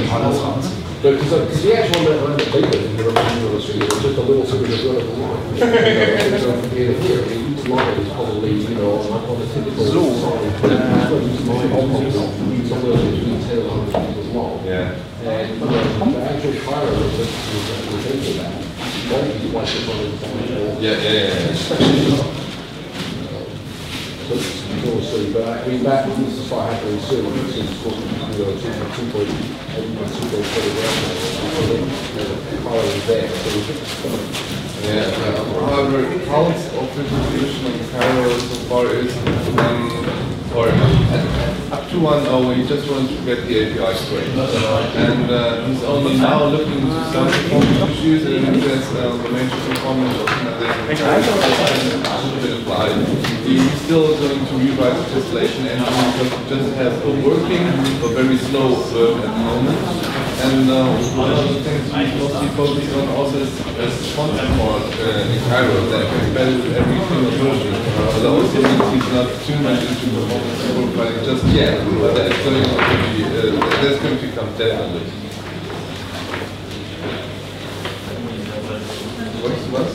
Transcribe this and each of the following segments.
Because the actual paper in the street was just a little sort of here. Each line is probably, on a typical somewhere between 10 and 100 meters long. Yeah. And the actual fire was into that. We'll see, but I mean that needs to start happening soon. It's of course, 2.8, 2.7 there. However, Paul's optimization of Cairo so far is up to 1.0 he just wants to get the API straight. And he's only now looking into some performance issues and there's the major performance optimization should be applied. He's still going to rewrite the distillation engine because it just has a working but very slow at the moment. And one of the things we mostly focus on also is font support in Cairo that can be better with every single version. But that also means he's not too much into performance profiling just yet, but that's going to be, that's going to come definitely. What's?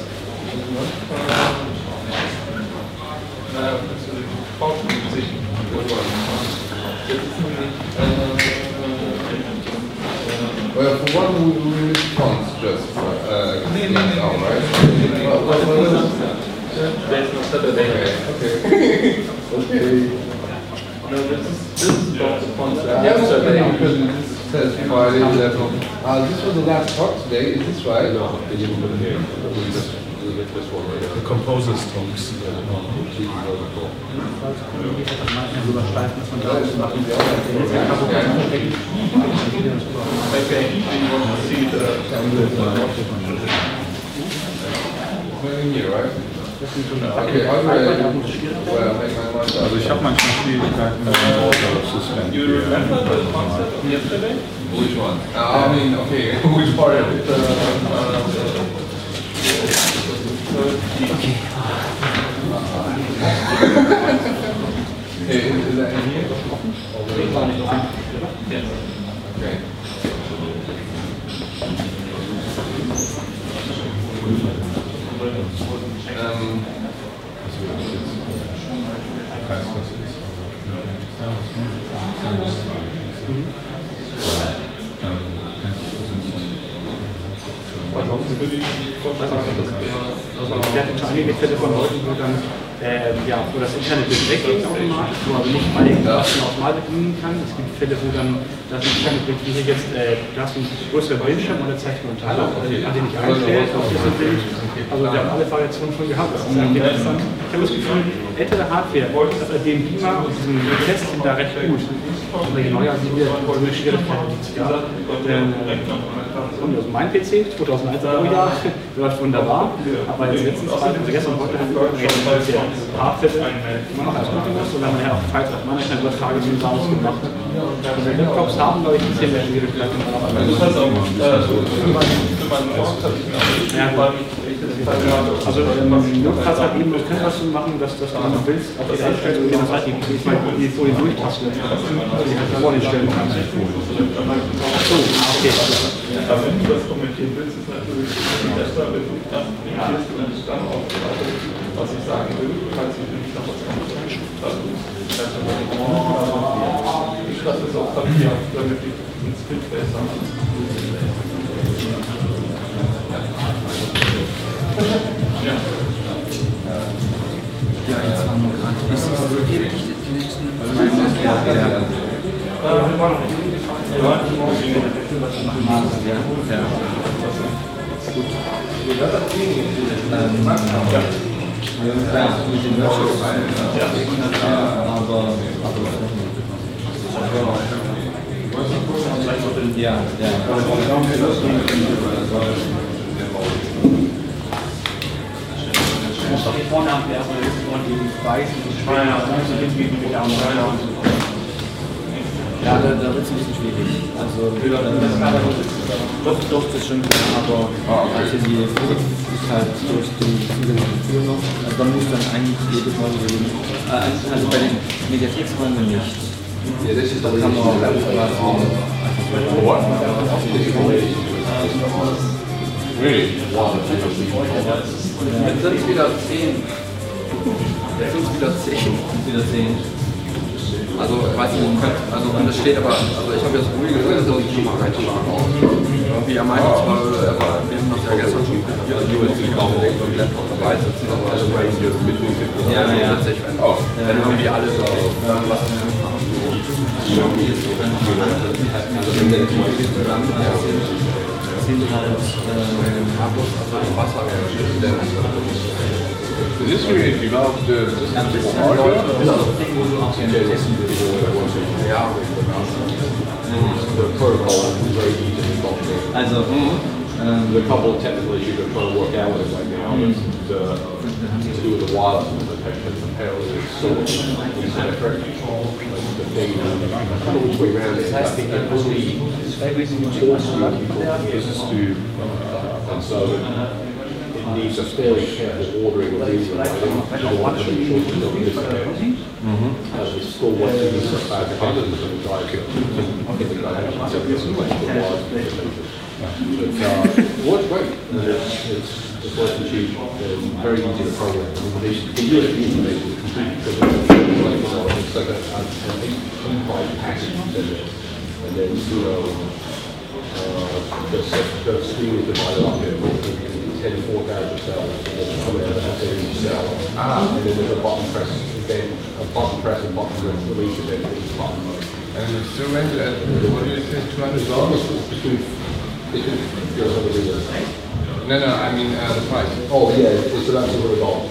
Well, for one, we use fonts just now, right? There's no Saturday. Okay. No, this is about the fonts. Yeah, because this says Friday level. This was the last talk today, is this right? No, they didn't put it here. This one right The composers talks. Here, right? Okay, Also ich habe manchmal Schwierigkeiten mit dem Autosystem. You remember the concept of yesterday? Which one? I mean, okay, which part of it? Hey, is that in here? Yes. Okay. Wir hatten schon einige Fälle von Leuten, wo dann wo das Internet wegging automatisch, wo aber nicht alle Daten auch mal bedienen kann. Es gibt Fälle, wo dann das Internet wie hier jetzt, du hast einen größeren Bildschirm und der zeigt nur einen Teil, an den ich einstellt auf diesem Bild. Also wir haben alle Variationen schon gehabt. Das ist sehr interessant. Ich habe das Gefühl, ältere Hardware, also den Beamer und diesen Test sind da recht gut. Aber je neuer sind wir eine Schwierigkeit. Also mein PC, 2001 Jahr, läuft wunderbar, aber jetzt letztens, gestern und heute haben wir Hardware immer noch ausmachen muss und dann haben wir ja auch Zeit auf manchmal Übertrage zum Samus gemacht. Also die Laptops haben, glaube ich, ein bisschen mehr Schwierigkeiten. Du kannst auch also notfalls halt eben, das kannst du machen, dass du willst, auf die Einstellung und dann halt die Folie durchtasten, die halt vorne stellen kannst. So, okay. Aber wenn du das kommentieren willst, ist natürlich besser, wenn du das kommentierst und dann auch was ich sagen will, kannst du nicht noch was anderes schreiben. Ich schreibe das auf Papier, damit ich ins Bild besser mache. Ja. Ja, jetzt haben wir gerade. Ist das wirklich die nächsten? Hier vorne haben wir erstmal die weißen, die schweren, Ja, da wird es ein bisschen schwierig. Also, doch, das ist schon klar, aber also die Physik ist halt durch die zusätzliche Tür noch. Also, dann muss dann eigentlich jedes Mal reden. Also bei den Mediathekräumen nicht. Yeah, this is the reason for what? Really? Jetzt sind es wieder 10. Jetzt sind es wieder 10. Wieder 10. Also, ich weiß nicht, also das steht aber, also ich habe jetzt ruhig gesagt, dass ich schon mal reinschlagen auch. Wie er meinte, zwar, wir haben das ja gestern schon probiert, also ich auch mit Laptop dabei sitzen, aber also bei hier mitnehmen. Ja, witzig, wenn irgendwie alle so was Is this really developed just hardware? ja, The protocol is very easy to document. also There's a couple of technical issues we're trying to work out with it right now. To do with the wireless protection. Apparently it's so easy. The thing, I don't know which way around it is. I think it only forces you to and so it needs a fairly careful ordering of these. I want to make sure we don't miss it. As the school wants to use the 500 of the guys it works great. It's working cheap. It's very easy to program. They do it completely it's like an 8 package and then the screen is divided up into 4,000 cells. And then there's a button press, then a button press and button release event for each button. And it's still rented at, what do you say, $200? No, I mean the price. Oh yeah, it's about $200.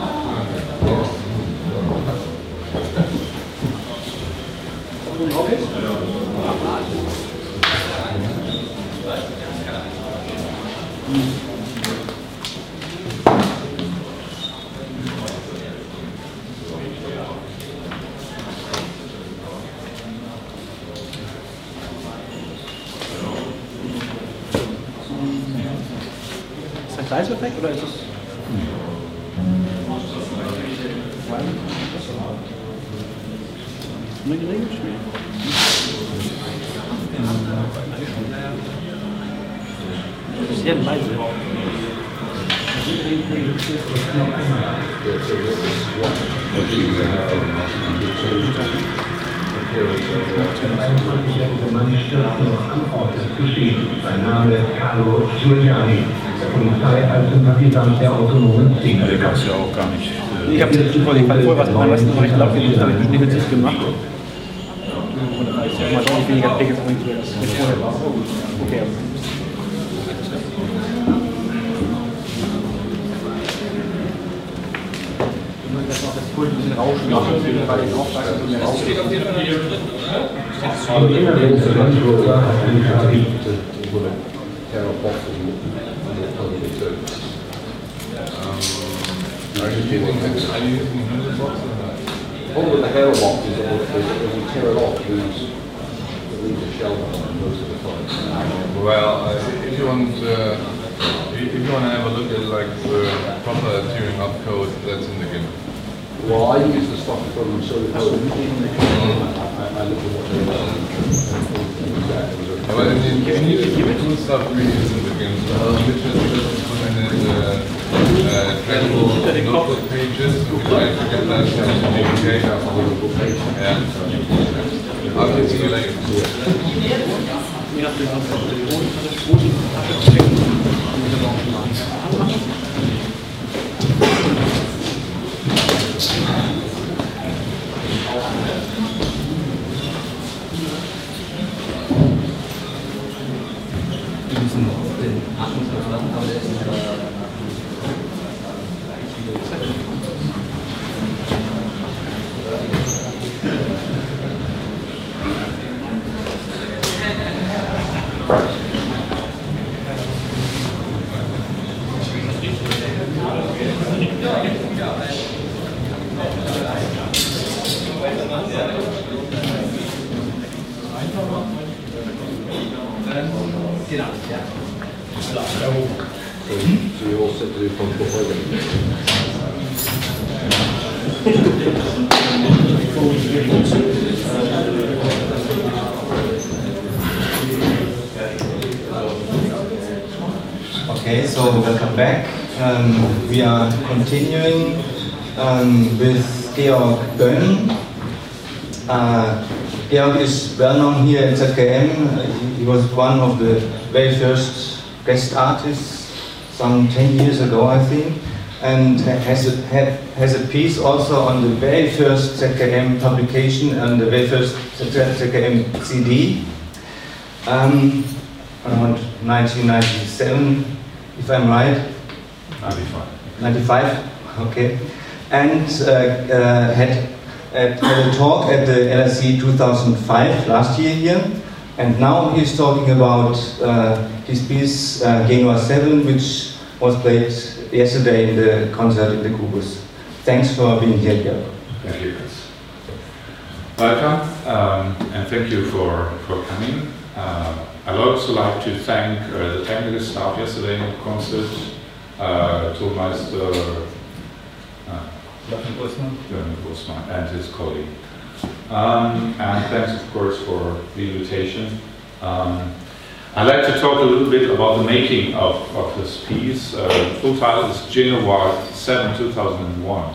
Ist das Gleiseffekt oder ist es? Eine geregelt spielen. Sehr leise. Sein Name Carlo Giuliani, der Polizei als Sympathisant der autonomen Szene. Der gab es ja auch gar nicht. Ich habe jetzt vorher was beim Westen recht abgelegt, habe ich bestimmt mit sich gemacht. Und da ist ja immer deutlich weniger Pegel-Point, als vorher war. Okay. Das Pult ein bisschen rauschen machen, weil ich auch sage, dass mehr rauschen. Im Inneren des Landbürger hat ein Tarif. Are you using Windows Box or not? The problem with the handle box is that if we tear it off, it leaves the shell most of the time. Well, if you want to have a look at like the proper tearing up code, that's in the GIMP. Well, I use the stuff from Solar Code. I look at what they're But I mean, the cool stuff really is in the GIMP. Which is just implemented trackable notebook pages. We try to get that to communicate. Yeah. I'll see you later. Je nachdem, was auf der Tasche stecken, und das auch schon mal anmachen. Wir müssen den Atmungsluft lassen, aber der ist nicht So you're all set to do functional programming. Okay, so welcome back. We are continuing with Georg Böning. Georg is well known here in ZKM. He was one of the very first guest artists some 10 years ago, I think, and has a piece also on the very first ZKM publication and the very first ZKM CD. Around 1997, if I'm right. 95. 95, okay. And had a talk at the LSE 2005 last year here. And now he's talking about his piece Genua 7, which was played yesterday in the concert in the Kubus. Thanks for being here, Georg. Thank you, Chris. Welcome, and thank you for coming. I'd also like to thank the technical staff yesterday in the concert, Thomas Busman and his colleague. And thanks, of course, for the invitation. I'd like to talk a little bit about the making of this piece. Full title is Genua 7, 2001.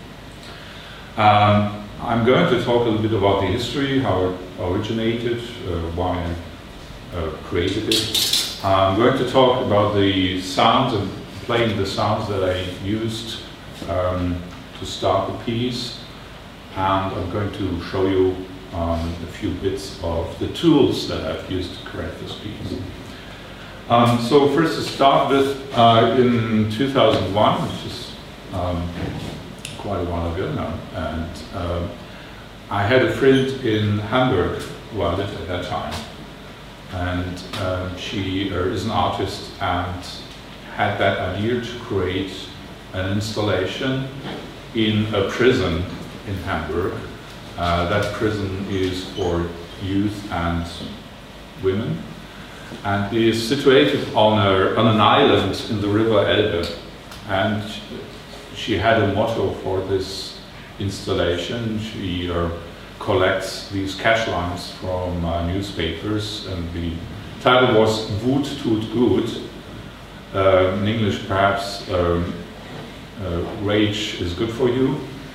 I'm going to talk a little bit about the history, how it originated, why I created it. I'm going to talk about the sounds and playing the sounds that I used to start the piece, and I'm going to show you a few bits of the tools that I've used to create this piece. So first to start with, in 2001, which is quite a while ago now, and I had a friend in Hamburg who I lived at that time, and she is an artist and had that idea to create an installation in a prison in Hamburg. That prison is for youth and women, and is situated on an island in the river Elbe. And she had a motto for this installation. She collects these cash lines from newspapers, and the title was Wut tut gut. In English, perhaps, rage is good for you.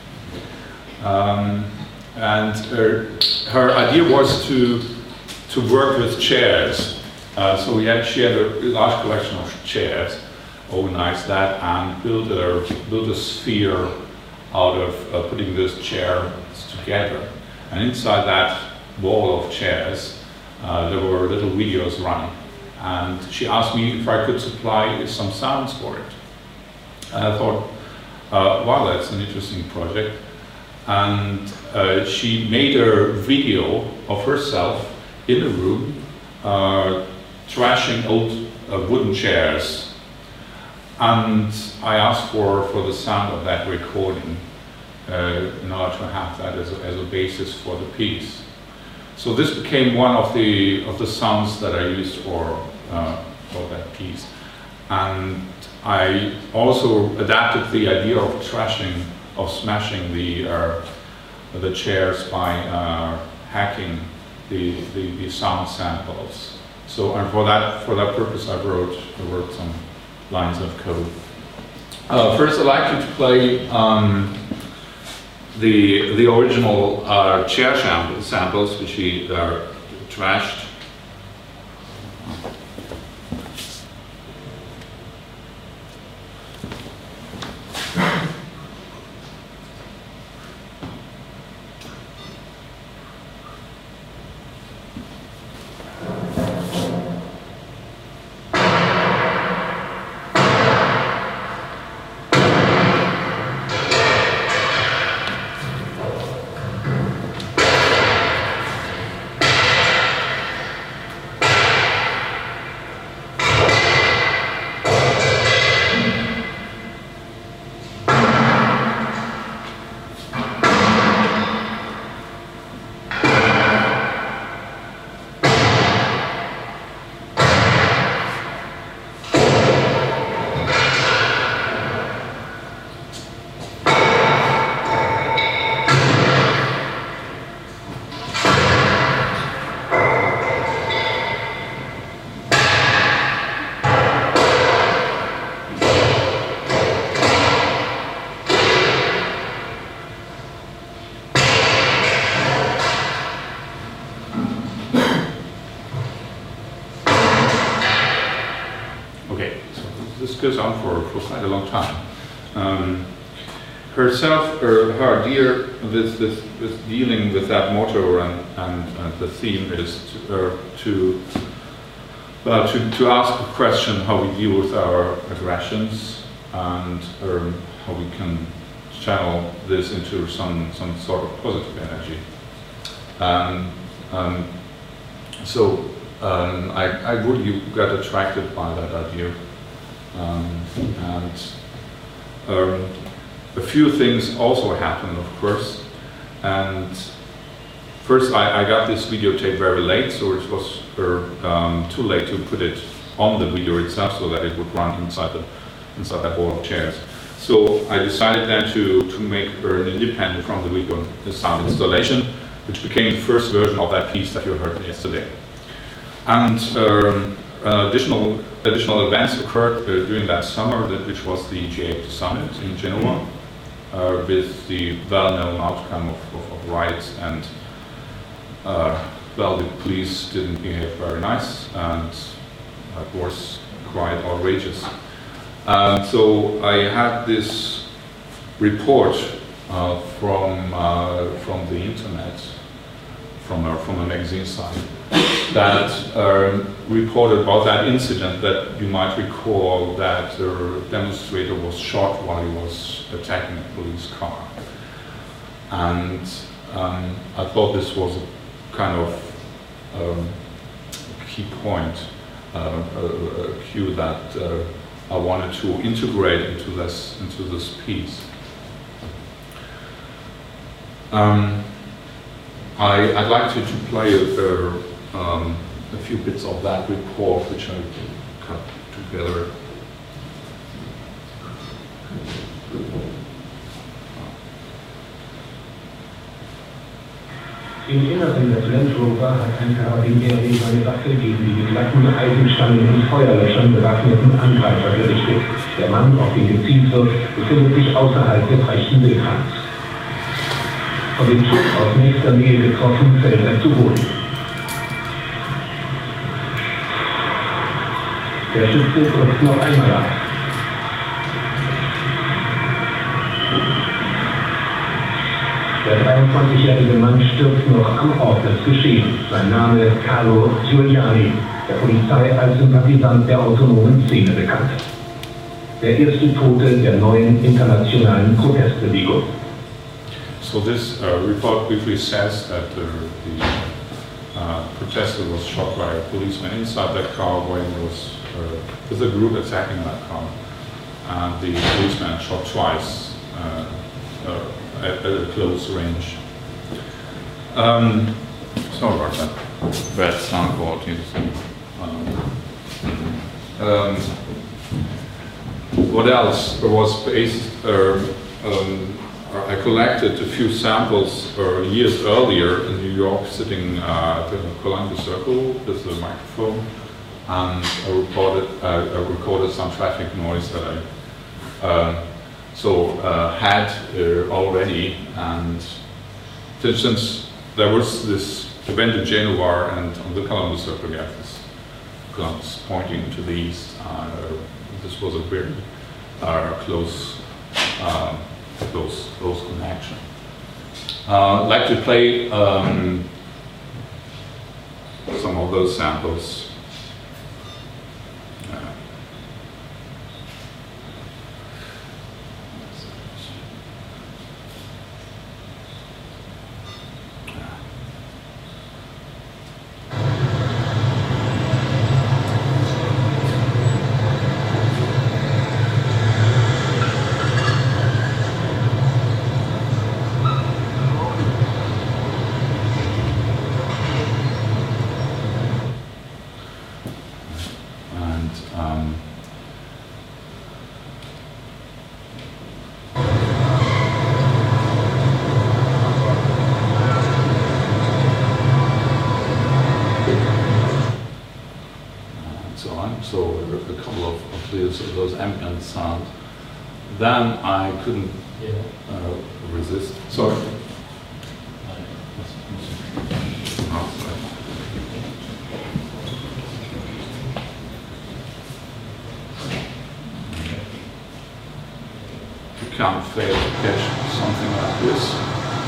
And her idea was to work with chairs. So she had a large collection of chairs, organized that, and built a sphere out of putting those chairs together. And inside that wall of chairs, there were little videos running. And she asked me if I could supply some sounds for it. And I thought, wow, that's an interesting project. And she made a video of herself in a room trashing old wooden chairs. And I asked for the sound of that recording in order to have that as a basis for the piece. So this became one of the sounds that I used for that piece. And I also adapted the idea of smashing the chairs by hacking the sound samples. So, and for that purpose, I wrote some lines of code. First, I'd like you to play the original chair samples, which he trashed. this goes on for quite a long time. Her idea with dealing with that motto and the theme is to ask a question how we deal with our aggressions and how we can channel this into some sort of positive energy. I really got attracted by that idea. A few things also happened, of course. And first, I got this videotape very late, so it was too late to put it on the video itself, so that it would run inside that wall of chairs. So I decided then to make an independent from the video sound installation, which became the first version of that piece that you heard yesterday. And additional events occurred during that summer, which was the G8 summit in Genoa, with the well-known outcome of riots, and well, the police didn't behave very nice, and that was quite outrageous. So I had this report from the internet, from a magazine site, that reported about that incident. That you might recall that the demonstrator was shot while he was attacking a police car. And I thought this was a kind of key point, a cue that I wanted to integrate into this piece. I'd like to play a few bits of that report, which I cut together. Im Inneren des Land Rover hat ein Karabinier seine Waffe gegen die glatten Eisenstangen und Feuerlöschern bewaffneten Angreifer gerichtet. Der Mann, auf den gezielt wird, befindet sich außerhalb des rechten Wildhangs. Von dem Schuss aus nächster Nähe getroffen, fällt er zu Boden. Der Schütze drückt noch einmal ab. Der 23-jährige Mann stirbt noch am Ort des Geschehens. Sein Name Carlo Giuliani, der Polizei als Sympathisant der autonomen Szene bekannt. Der erste Tote der neuen internationalen Protestbewegung. So this report briefly says that the protester was shot by a policeman inside that car when he was with a group attacking that car. And the policeman shot twice at a close range. Sorry about that bad sound quality. What else was based? I collected a few samples years earlier in New York, sitting at the Columbia Circle with a microphone, and I recorded some traffic noise that I had already. And since there was this event in Genoa, and on the Columbia Circle, we have this Columbus pointing to the east. This was a very close connection. I'd like to play some of those samples. So a couple of those ambient sounds. Then I couldn't resist. Sorry. can't fail to catch something like this.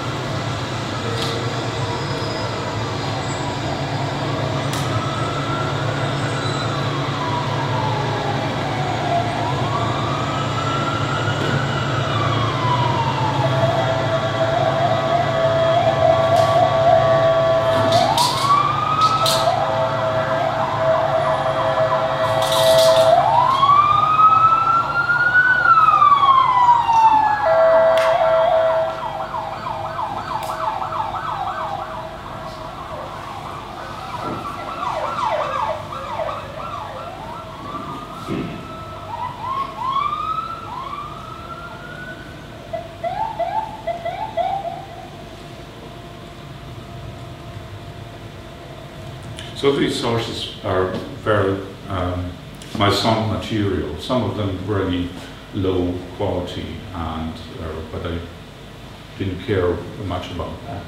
So these sources are very my sound material. Some of them really low quality, and but I didn't care much about that.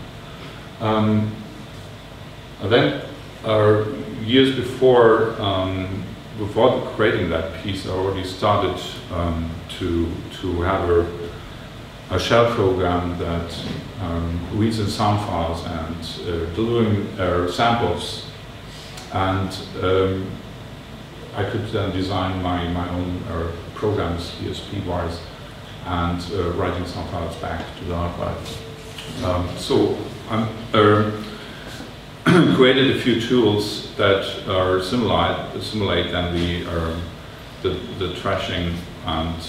Then, years before creating that piece, I already started to have a shell program that reads in sound files and delivering samples. And I could then design my own programs, DSP-wise, and writing some files back to the archive. So I created a few tools that are simulate then the trashing and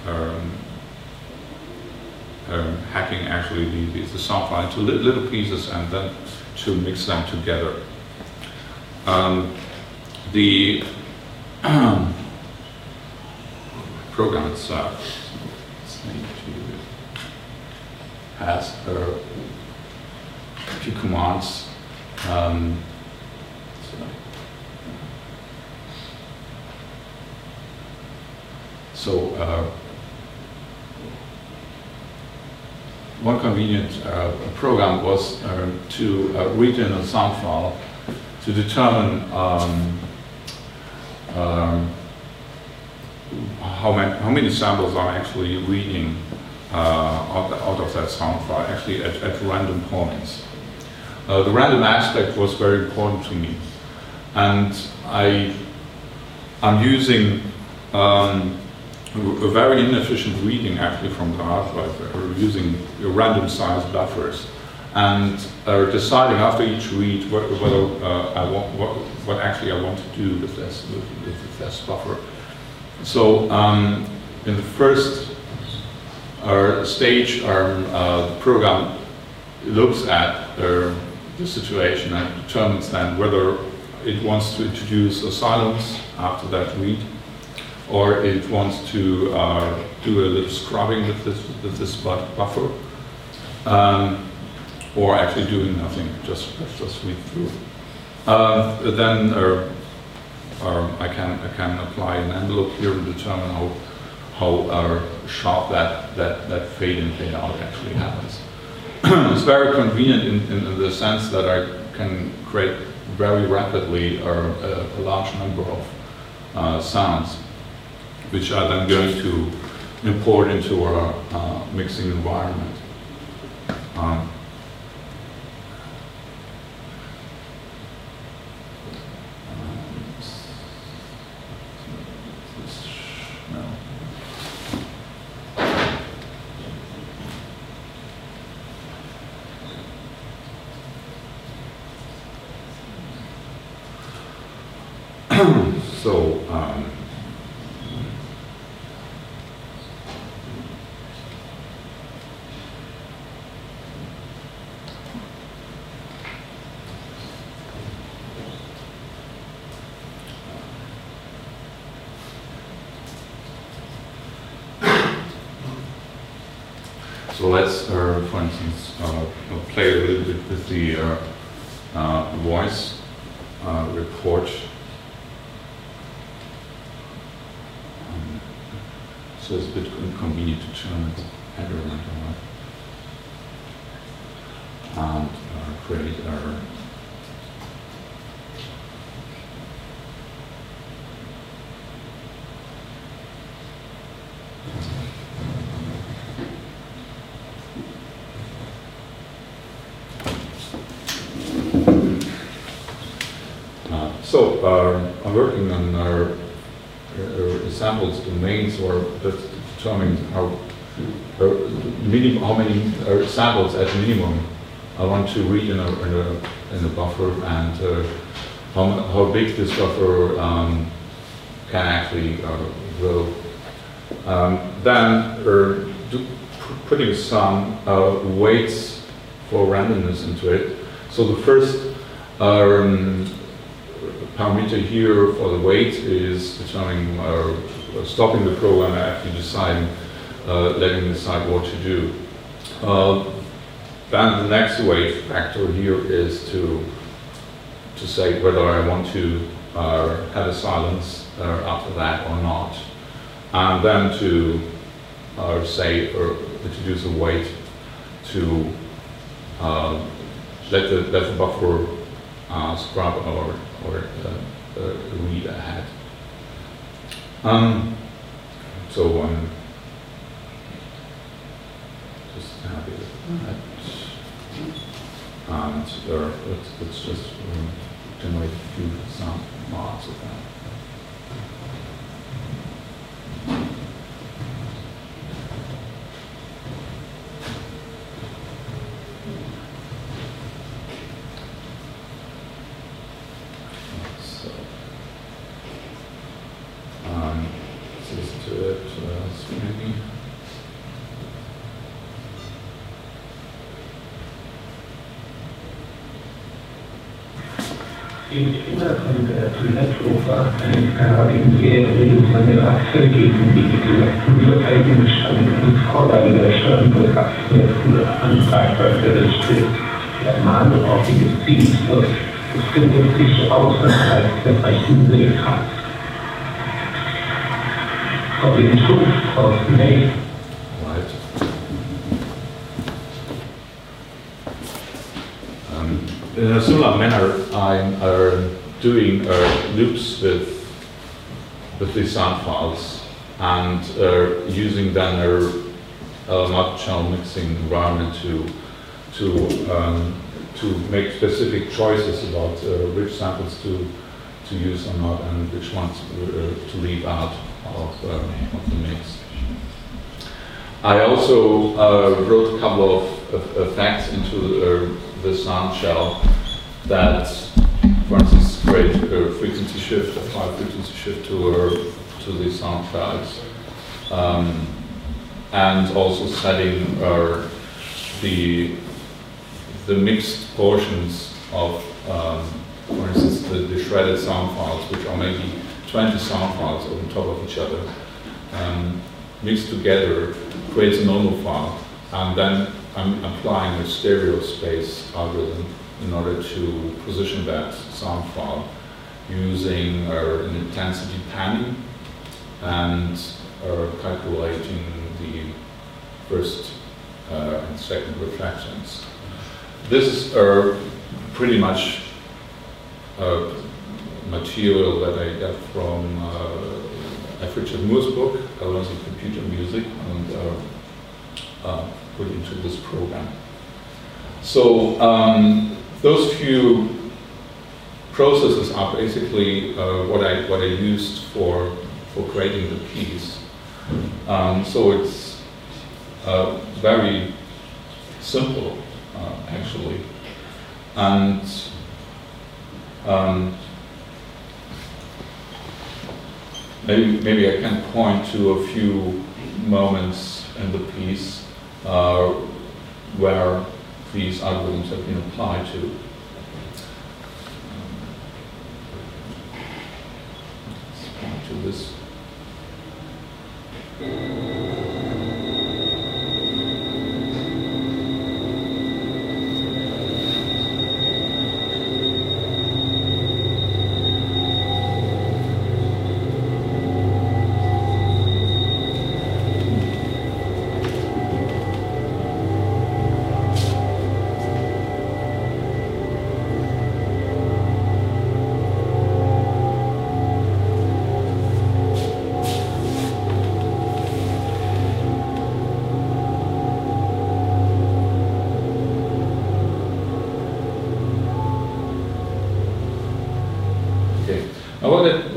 hacking actually the sound file into little pieces and then to mix them together. The program itself has a few commands. One convenient program was to read in a sound file to determine how many samples I'm actually reading out of that sound file, actually at random points. The random aspect was very important to me, and I'm using a very inefficient reading actually from the archive, using random size buffers, and deciding after each read whether what actually I want to do with this buffer. So in the first stage, the program looks at the situation and determines then whether it wants to introduce a silence after that read, or it wants to do a little scrubbing with this buffer, or actually doing nothing, just read through. Then I can apply an envelope here and determine how sharp that fade in, fade out actually happens. It's very convenient in the sense that I can create very rapidly a large number of sounds, which I'm then going to import into our mixing environment. So let's, for instance, play a little bit with the voice report. So it's a bit inconvenient to turn the header and create our I'm working on samples domains, or determining how many samples at minimum I want to read in a buffer, and how big this buffer can actually grow. Then putting some weights for randomness into it. So the first parameter here for the weight is determining stopping the program and actually deciding, letting it decide what to do. Then the next weight factor here is to say whether I want to have a silence after that or not, and then to say or introduce a weight to let the buffer scrub or read ahead. Just happy with that. And let's just generate a few sound marks of that. So, let's listen to it maybe. Im Innern von der Toilettoper ein Karabinierring von der Achse gegen die eigene Stand und Vorderliche Stand der frühe Angreifer gerichtet. Der Mann auf die Gezielste befindet sich außerhalb der rechten Seekreis. Robin Schulz aus May. In a similar manner, I'm doing loops with the sound files and using then a multi-channel mixing environment to make specific choices about which samples to use or not, and which ones to leave out of the mix. I also wrote a couple of effects into the sound shell that, for instance, create a frequency shift, apply frequency shift to the sound files, and also setting the mixed portions of, for instance, the shredded sound files, which are maybe 20 sound files on top of each other, mixed together creates a normal file, and then I'm applying a stereo space algorithm in order to position that sound file using an intensity panning and calculating the first and second reflections. This is pretty much material that I got from F. Richard Moore's book, Elements of Computer Music, and put into this program. So those few processes are basically what I used for creating the piece. So it's very simple, actually, and maybe I can point to a few moments in the piece where these algorithms have been applied to. Let's point to this.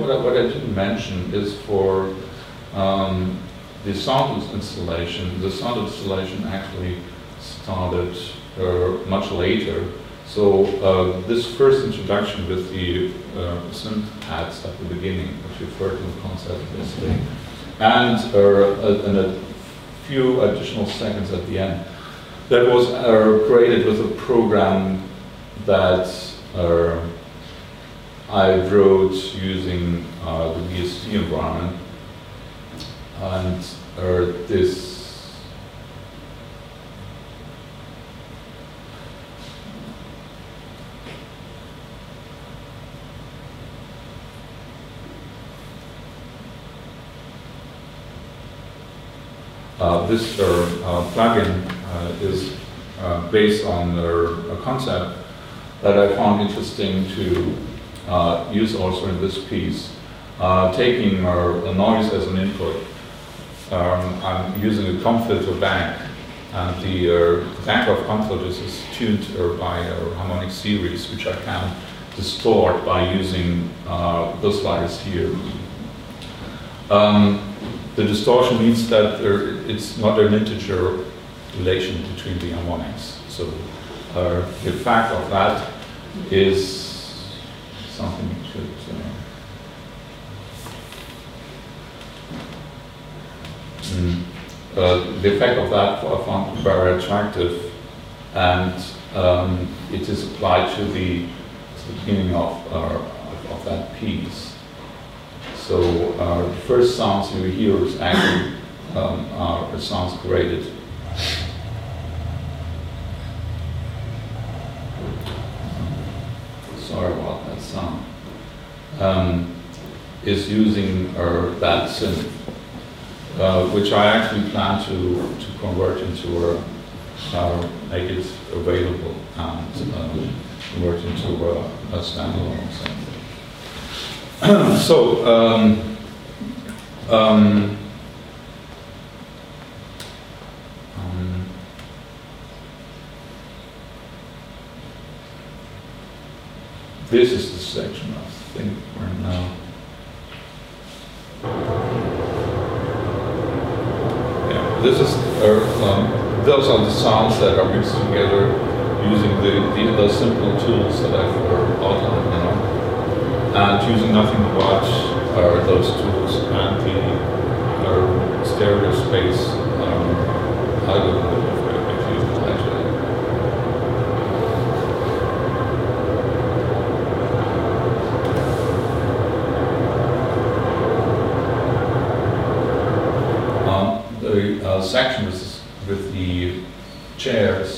what I didn't mention is for the sound installation. The sound installation actually started much later. So this first introduction with the synth pads at the beginning, which referred to the concept yesterday, and a few additional seconds at the end, that was created with a program that I wrote using the VST environment, and this plugin is based on a concept that I found interesting to use also in this piece. Taking a noise as an input, I'm using a comb filter bank, and the bank of comb filters is tuned by a harmonic series, which I can distort by using those sliders here. The distortion means that it's not an integer relation between the harmonics. So the effect of that is something you should the effect of that I found very attractive, and it is applied to the beginning of that piece. So the first sounds you hear is actually are sounds created. Sorry about that sound. Is using that synth, which I actually plan to convert into make it available and convert into a standalone synth. So, this is the section I think right now. Yeah, this is those are the sounds that are mixed together using the simple tools that I've outlined now. And using nothing but those tools and the stereo space algorithm, if you apply to it. The section is with the chairs.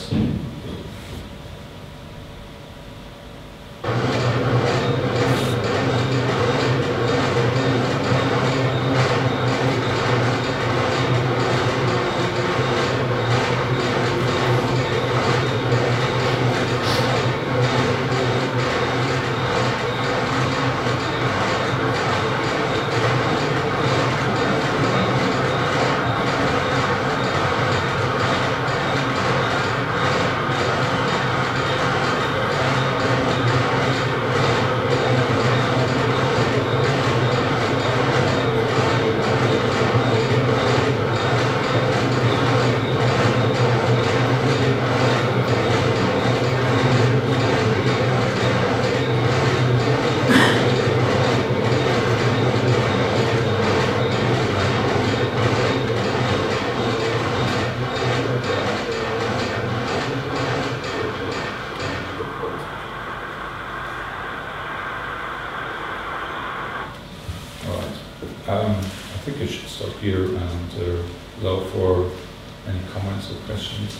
I think I should stop here and allow for any comments or questions.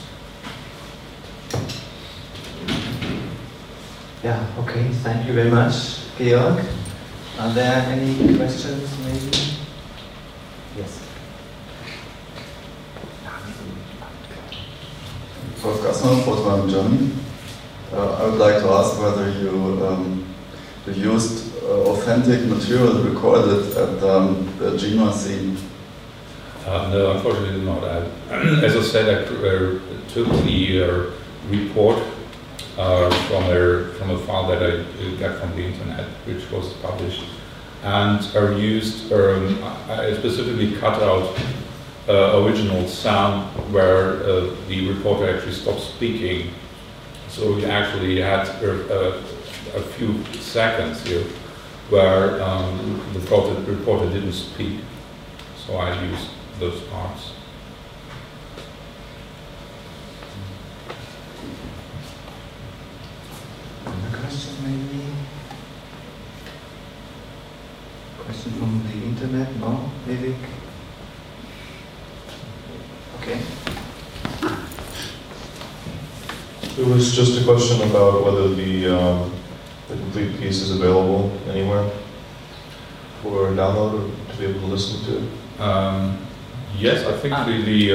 Yeah, okay, thank you very much, Georg. Are there any questions, maybe? Yes. Wolfgang Fortman, Germany. I would like to ask whether you used authentic material recorded at the GEMA scene. No, unfortunately not. As I said, I took the report from a file that I got from the internet, which was published and are used, I specifically cut out original sound where the reporter actually stopped speaking. So we actually had a few seconds here where the reporter didn't speak. So I used those parts. Another question maybe? Question from the internet? No? Vivek? Okay. It was just a question about whether the complete piece is available anywhere for download or to be able to listen to it. Yes, I think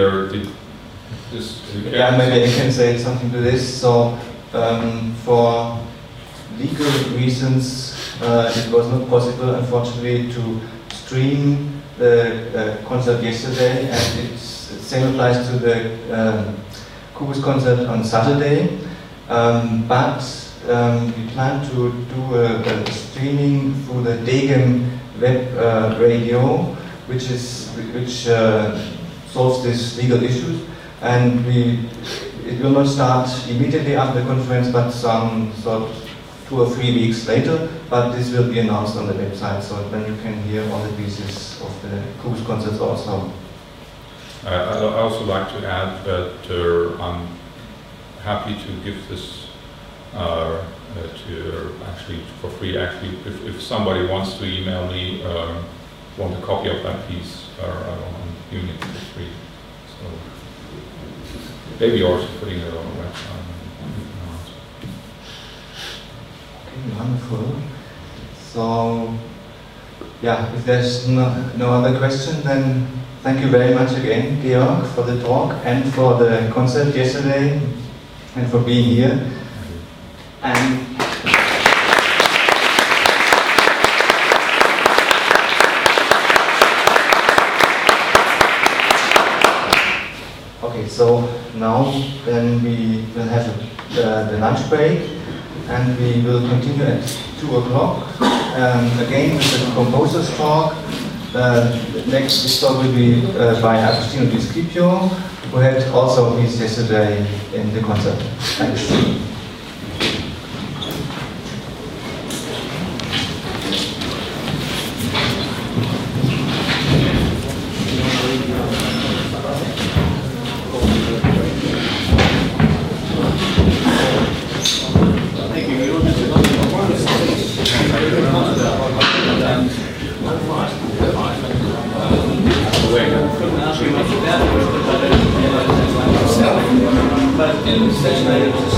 yeah, maybe I can say something to this. So, for legal reasons, it was not possible, unfortunately, to stream the concert yesterday, and it same applies to the Kubus concert on Saturday. But we plan to do a streaming through the Degem web radio, which solves these legal issues, and it will not start immediately after the conference, but some sort of 2 or 3 weeks later. But this will be announced on the website, so then you can hear all the pieces of the Kubus concerts also. I'd also like to add that I'm happy to give this to actually for free. Actually, if somebody wants to email me, want a copy of that piece, I'm giving it for free. So maybe also putting it on the website. Okay, wonderful. So, yeah, if there's no other question, then thank you very much again, Georg, for the talk and for the concert yesterday and for being here. And okay, so now then we will have the lunch break, and we will continue at 2 o'clock. Again with the composer's talk. Next talk will be by Agostino Di Scipio, who had also a piece yesterday in the concert. Thanks. But in